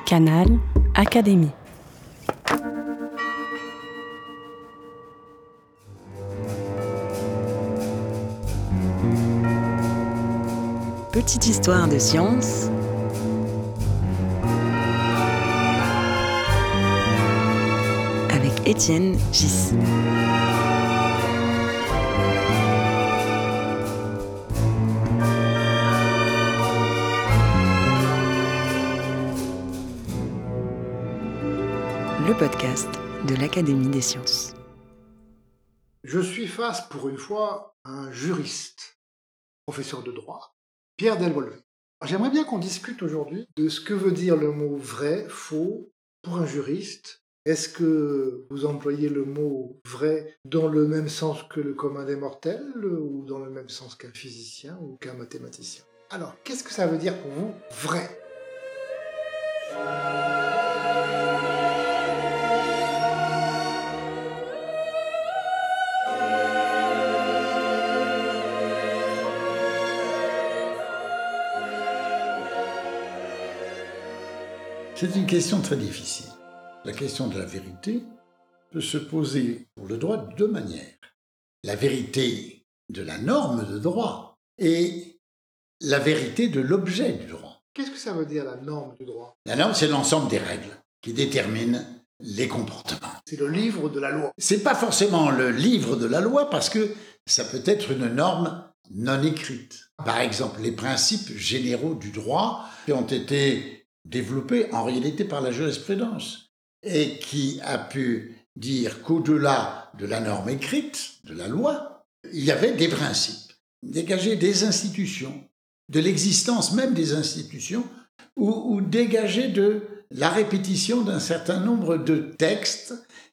Canal Académie. Petite histoire de science avec Étienne Gis. Le podcast de l'Académie des sciences. Je suis face pour une fois à un juriste, professeur de droit, Pierre Delvolvé. J'aimerais bien qu'on discute aujourd'hui de ce que veut dire le mot vrai, faux pour un juriste. Est-ce que vous employez le mot vrai dans le même sens que le commun des mortels ou dans le même sens qu'un physicien ou qu'un mathématicien? Alors, qu'est-ce que ça veut dire pour vous, vrai? C'est une question très difficile. La question de la vérité peut se poser pour le droit de deux manières. La vérité de la norme de droit et la vérité de l'objet du droit. Qu'est-ce que ça veut dire la norme du droit? La norme, c'est l'ensemble des règles qui déterminent les comportements. C'est le livre de la loi. C'est pas forcément le livre de la loi parce que ça peut être une norme non écrite. Par exemple, les principes généraux du droit qui ont été développé en réalité par la jurisprudence et qui a pu dire qu'au-delà de la norme écrite, de la loi, il y avait des principes dégagés des institutions, de l'existence même des institutions ou dégagés de la répétition d'un certain nombre de textes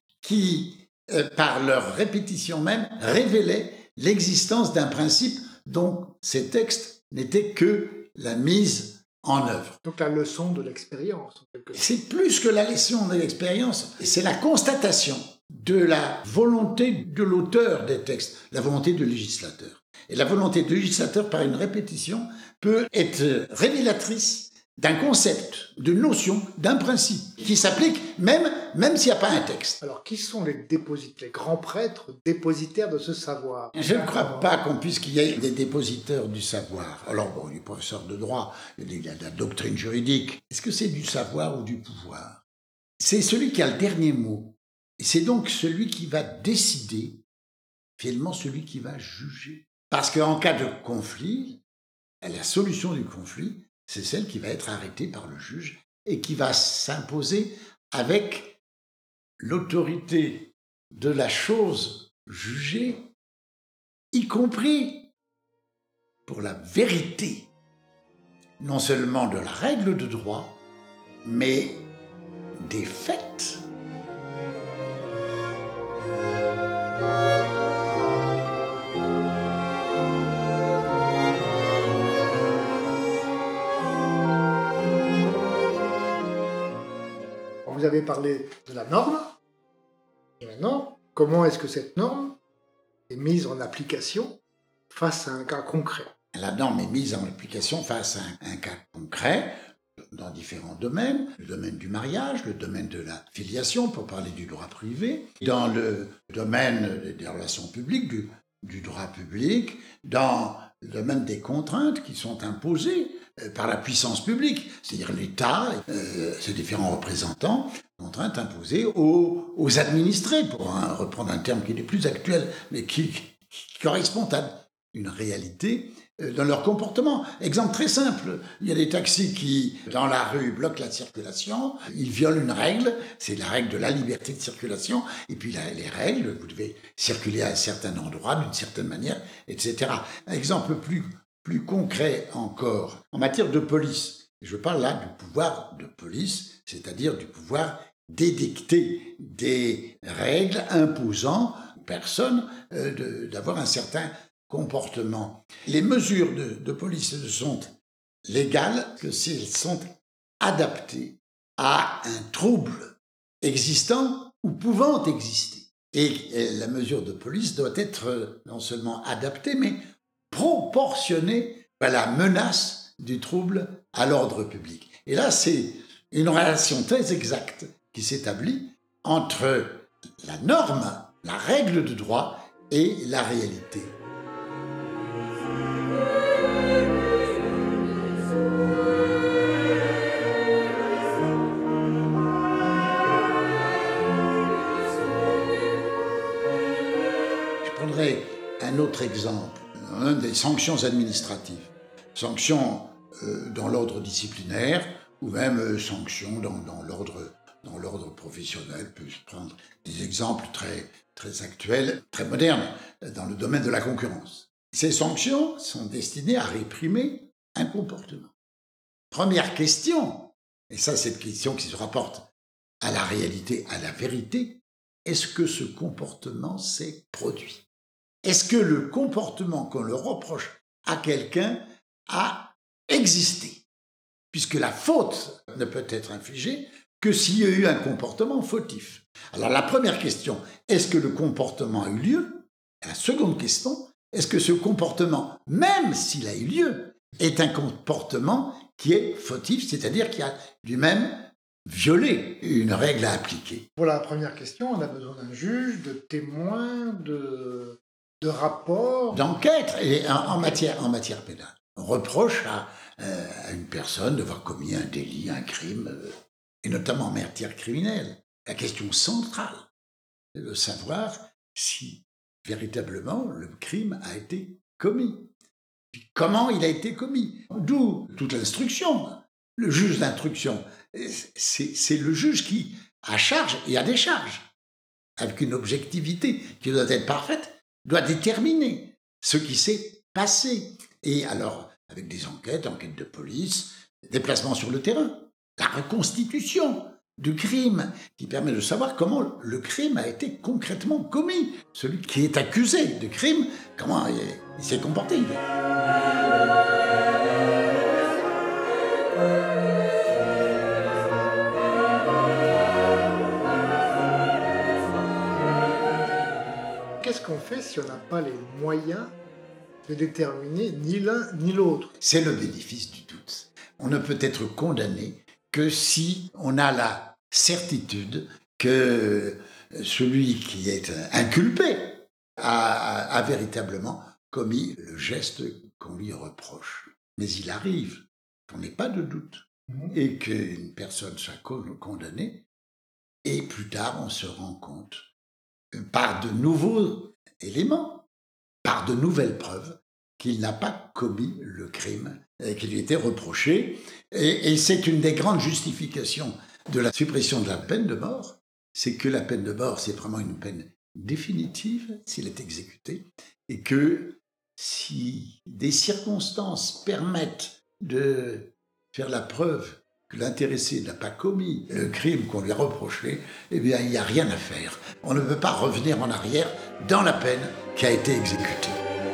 qui, par leur répétition même, révélaient l'existence d'un principe dont ces textes n'étaient que la mise en œuvre. Donc la leçon de l'expérience. C'est plus que la leçon de l'expérience, c'est la constatation de la volonté de l'auteur des textes, la volonté du législateur. Et la volonté du législateur, par une répétition, peut être révélatrice d'un concept, d'une notion, d'un principe, qui s'applique même s'il n'y a pas un texte. Alors, qui sont les grands prêtres dépositaires de ce savoir? Je ne crois pas qu'on puisse qu'il y ait des dépositaires du savoir. Alors, bon, les professeurs de droit, il y a de la doctrine juridique. Est-ce que c'est du savoir ou du pouvoir? C'est celui qui a le dernier mot. Et c'est donc celui qui va décider, finalement celui qui va juger. Parce qu'en cas de conflit, la solution du conflit, c'est celle qui va être arrêtée par le juge et qui va s'imposer avec l'autorité de la chose jugée, y compris pour la vérité, non seulement de la règle de droit, mais des faits. Vous avez parlé de la norme, et maintenant, comment est-ce que cette norme est mise en application face à un cas concret? La norme est mise en application face à un cas concret dans différents domaines, le domaine du mariage, le domaine de la filiation, pour parler du droit privé, dans le domaine des relations publiques, du droit public, dans le domaine des contraintes qui sont imposées par la puissance publique, c'est-à-dire l'État, ses différents représentants, contraintes imposées aux administrés, pour reprendre un terme qui n'est plus actuel, mais qui correspond à une réalité dans leur comportement. Exemple très simple, il y a des taxis qui, dans la rue, bloquent la circulation, ils violent une règle, c'est la règle de la liberté de circulation, et puis les règles, vous devez circuler à un certain endroit, d'une certaine manière, etc. Un exemple plus concret encore, en matière de police. Je parle là du pouvoir de police, c'est-à-dire du pouvoir d'édicter des règles imposant aux personnes d'avoir un certain comportement. Les mesures de police sont légales que si elles sont adaptées à un trouble existant ou pouvant exister. Et la mesure de police doit être non seulement adaptée, mais proportionnée à la menace du trouble à l'ordre public. Et là, c'est une relation très exacte qui s'établit entre la norme, la règle de droit et la réalité. Je prendrai un autre exemple, des sanctions administratives. Sanctions dans l'ordre disciplinaire ou même sanctions dans l'ordre professionnel. Je peux prendre des exemples très actuels, très modernes, dans le domaine de la concurrence. Ces sanctions sont destinées à réprimer un comportement. Première question, et ça c'est une question qui se rapporte à la réalité, à la vérité, est-ce que ce comportement s'est produit ? Est-ce que le comportement qu'on le reproche à quelqu'un a existé ? Puisque la faute ne peut être infligée que s'il y a eu un comportement fautif. Alors la première question, est-ce que le comportement a eu lieu ? La seconde question, est-ce que ce comportement, même s'il a eu lieu, est un comportement qui est fautif, c'est-à-dire qui a lui-même violé une règle à appliquer ? Pour la première question, on a besoin d'un juge, de témoins, de rapports. D'enquête, et en matière pénale. On reproche à une personne d'avoir commis un délit, un crime, et notamment en matière criminelle. La question centrale est de savoir si véritablement le crime a été commis. Puis comment il a été commis. D'où toute l'instruction. Le juge d'instruction, c'est le juge qui, à charge et à décharge, avec une objectivité qui doit être parfaite, doit déterminer ce qui s'est passé. Et alors, avec des enquêtes de police, déplacements sur le terrain, la reconstitution du crime, qui permet de savoir comment le crime a été concrètement commis. Celui qui est accusé de crime, comment il s'est comporté. Qu'est-ce qu'on fait si on n'a pas les moyens de déterminer ni l'un ni l'autre ? C'est le bénéfice du doute. On ne peut être condamné que si on a la certitude que celui qui est inculpé a véritablement commis le geste qu'on lui reproche. Mais il arrive qu'on n'ait pas de doute et qu'une personne soit condamnée et plus tard on se rend compte par de nouveaux éléments, par de nouvelles preuves, qu'il n'a pas commis le crime qui lui était reproché. Et c'est une des grandes justifications de la suppression de la peine de mort, c'est que la peine de mort, c'est vraiment une peine définitive s'il est exécuté, et que si des circonstances permettent de faire la preuve que l'intéressé n'a pas commis le crime qu'on lui a reproché, eh bien, il n'y a rien à faire. On ne peut pas revenir en arrière dans la peine qui a été exécutée.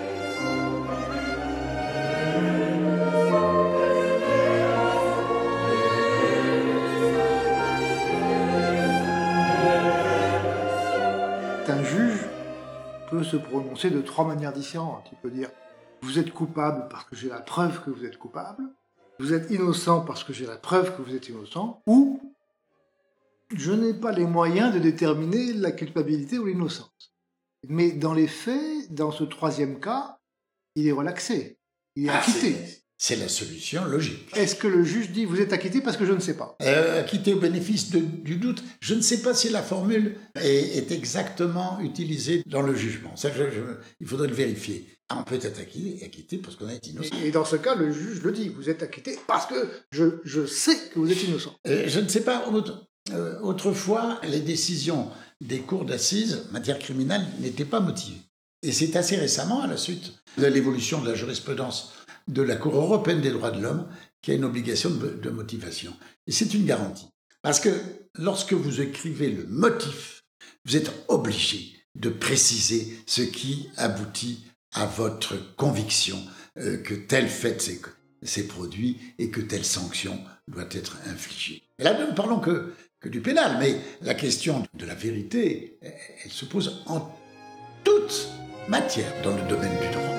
Un juge peut se prononcer de 3 manières différentes. Il peut dire « vous êtes coupable parce que j'ai la preuve que vous êtes coupable », vous êtes innocent parce que j'ai la preuve que vous êtes innocent, ou je n'ai pas les moyens de déterminer la culpabilité ou l'innocence. Mais dans les faits, dans ce 3e cas, il est relaxé, il est acquitté. C'est la solution logique. Est-ce que le juge dit vous êtes acquitté parce que je ne sais pas ? Acquitté au bénéfice du doute, je ne sais pas si la formule est exactement utilisée dans le jugement. Ça, il faudrait le vérifier. On peut être acquitté parce qu'on est innocent. Et dans ce cas, le juge le dit, vous êtes acquitté parce que je sais que vous êtes innocent. Je ne sais pas, autrefois, les décisions des cours d'assises en matière criminelle n'étaient pas motivées. Et c'est assez récemment, à la suite de l'évolution de la jurisprudence de la Cour européenne des droits de l'homme, qui a une obligation de motivation. Et c'est une garantie. Parce que lorsque vous écrivez le motif, vous êtes obligé de préciser ce qui aboutit à votre conviction que tel fait s'est produit et que telle sanction doit être infligée. Et là, nous ne parlons que du pénal, mais la question de la vérité, elle se pose en toute matière dans le domaine du droit.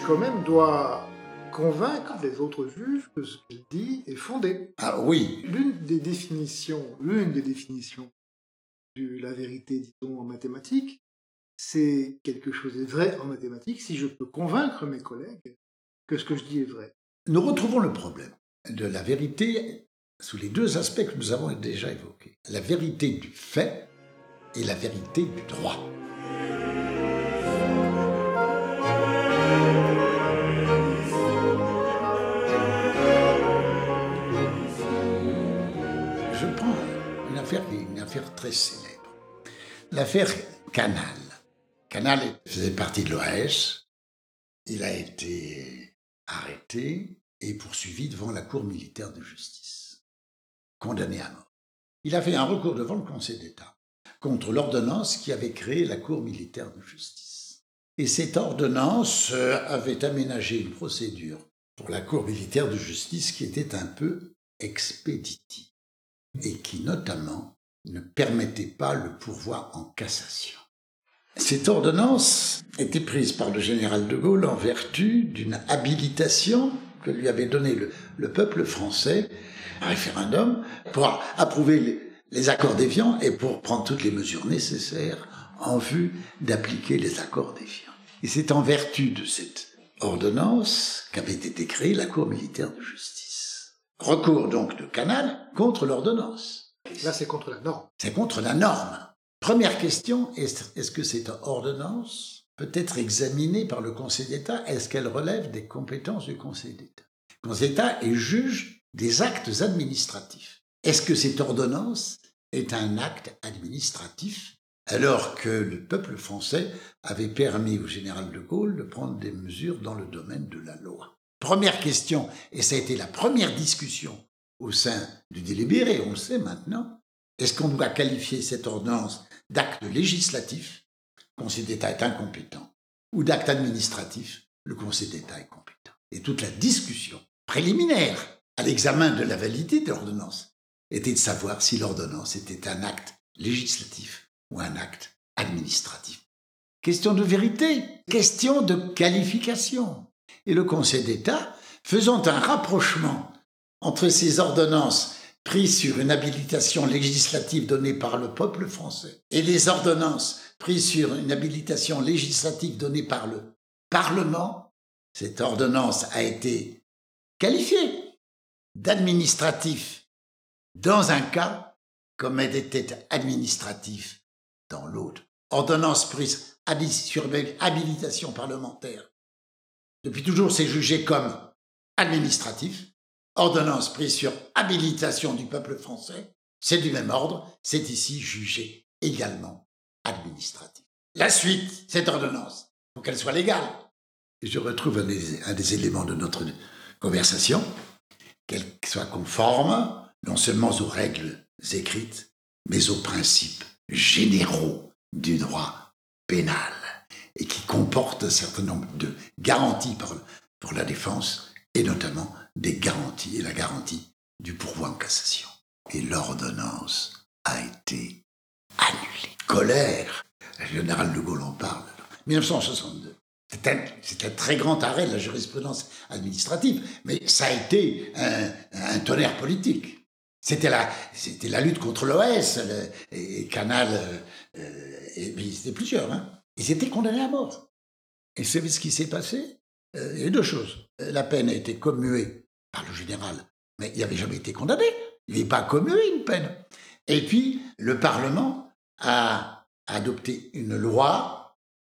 quand même, doit convaincre les autres juges que ce qu'il dit est fondé. Ah oui. L'une des définitions de la vérité, disons, en mathématiques, c'est quelque chose est vrai en mathématiques si je peux convaincre mes collègues que ce que je dis est vrai. Nous retrouvons le problème de la vérité sous les deux aspects que nous avons déjà évoqués. La vérité du fait et la vérité du droit. Je prends une affaire très célèbre. L'affaire Canal. Canal faisait partie de l'OAS. Il a été arrêté et poursuivi devant la Cour militaire de justice. Condamné à mort. Il a fait un recours devant le Conseil d'État contre l'ordonnance qui avait créé la Cour militaire de justice. Et cette ordonnance avait aménagé une procédure pour la Cour militaire de justice qui était un peu expéditive et qui notamment ne permettait pas le pourvoi en cassation. Cette ordonnance était prise par le général de Gaulle en vertu d'une habilitation que lui avait donnée le peuple français, un référendum, pour approuver les accords d'Évian et pour prendre toutes les mesures nécessaires en vue d'appliquer les accords d'Évian. Et c'est en vertu de cette ordonnance qu'avait été créée la Cour militaire de justice. Recours donc de Canal contre l'ordonnance. Là, c'est contre la norme. C'est contre la norme. Première question, est-ce que cette ordonnance peut être examinée par le Conseil d'État? Est-ce qu'elle relève des compétences du Conseil d'État? Le Conseil d'État est juge des actes administratifs. Est-ce que cette ordonnance est un acte administratif alors que le peuple français avait permis au général de Gaulle de prendre des mesures dans le domaine de la loi? Première question, et ça a été la première discussion au sein du délibéré, on le sait maintenant. Est-ce qu'on doit qualifier cette ordonnance d'acte législatif? Le Conseil d'État est incompétent. Ou d'acte administratif? Le Conseil d'État est compétent. Et toute la discussion préliminaire à l'examen de la validité de l'ordonnance était de savoir si l'ordonnance était un acte législatif ou un acte administratif. Question de vérité, question de qualification. Et le Conseil d'État, faisant un rapprochement entre ces ordonnances prises sur une habilitation législative donnée par le peuple français et les ordonnances prises sur une habilitation législative donnée par le Parlement, cette ordonnance a été qualifiée d'administratif dans un cas comme elle était administratif dans l'autre. Ordonnance prise sur habilitation parlementaire. Depuis toujours, c'est jugé comme administratif. Ordonnance prise sur habilitation du peuple français, c'est du même ordre, c'est ici jugé également administratif. La suite, cette ordonnance, il faut qu'elle soit légale. Et je retrouve un des éléments de notre conversation, qu'elle soit conforme, non seulement aux règles écrites, mais aux principes généraux du droit pénal, et qui comporte un certain nombre de garanties pour la défense, et notamment des garanties et la garantie du pourvoi en cassation. Et l'ordonnance a été annulée. Colère, le général de Gaulle en parle. 1962. C'est un très grand arrêt de la jurisprudence administrative, mais ça a été un tonnerre politique. C'était la lutte contre l'OAS, et Canal, et ils étaient plusieurs. Ils étaient condamnés à mort. Et vous savez ce qui s'est passé? Il y a deux choses. La peine a été commuée par le général, mais il n'avait jamais été condamné. Il n'avait pas commué une peine. Et puis, le Parlement a adopté une loi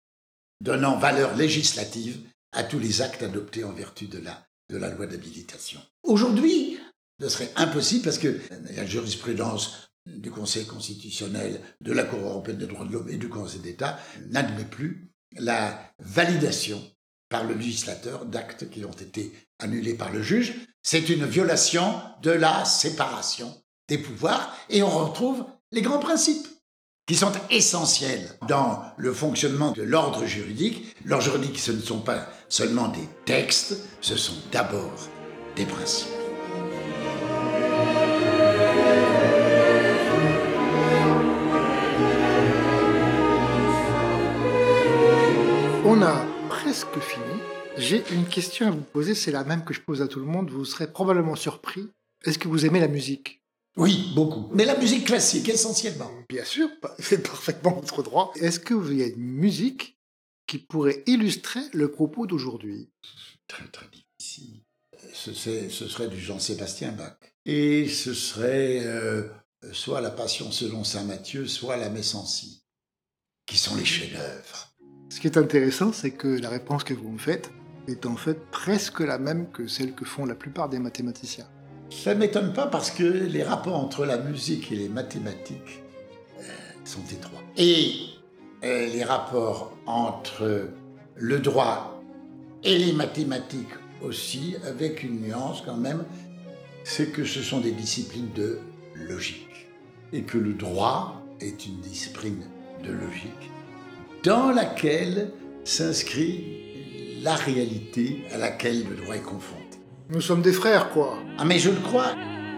donnant valeur législative à tous les actes adoptés en vertu de la loi d'habilitation. Aujourd'hui, ce serait impossible parce que la jurisprudence du Conseil constitutionnel, de la Cour européenne des droits de l'homme et du Conseil d'État n'admet plus la validation par le législateur d'actes qui ont été annulés par le juge. C'est une violation de la séparation des pouvoirs et on retrouve les grands principes qui sont essentiels dans le fonctionnement de l'ordre juridique. L'ordre juridique, ce ne sont pas seulement des textes, ce sont d'abord des principes. On a presque fini. J'ai une question à vous poser, c'est la même que je pose à tout le monde. Vous serez probablement surpris. Est-ce que vous aimez la musique ? Oui, beaucoup. Mais la musique classique, essentiellement. Bien sûr, c'est parfaitement votre droit. Est-ce qu'il y a une musique qui pourrait illustrer le propos d'aujourd'hui ? Très, très difficile. Ce serait du Jean-Sébastien Bach. Et ce serait soit la Passion selon saint Matthieu, soit la Messe en si, qui sont les chefs-d'œuvre. Ce qui est intéressant, c'est que la réponse que vous me faites est en fait presque la même que celle que font la plupart des mathématiciens. Ça ne m'étonne pas parce que les rapports entre la musique et les mathématiques sont étroits. Et les rapports entre le droit et les mathématiques aussi, avec une nuance quand même, c'est que ce sont des disciplines de logique. Et que le droit est une discipline de logique dans laquelle s'inscrit la réalité à laquelle le droit est confronté. Nous sommes des frères, quoi. Ah mais je le crois.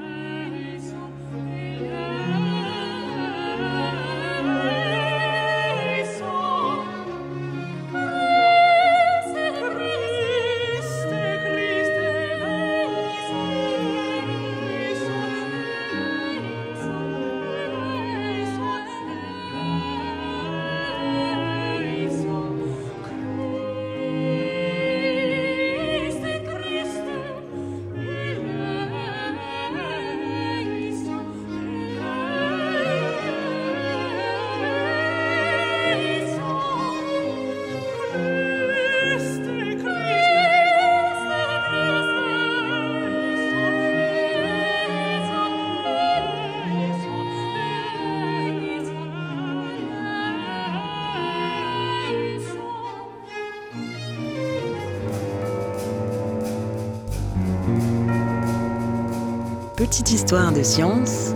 Petite histoire de science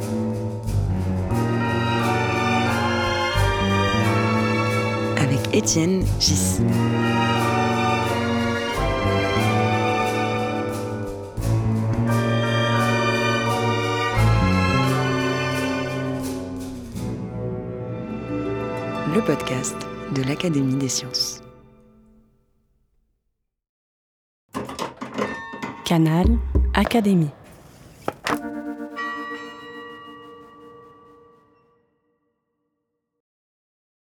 avec Étienne Gis. Le podcast de l'Académie des sciences. Canal Académie.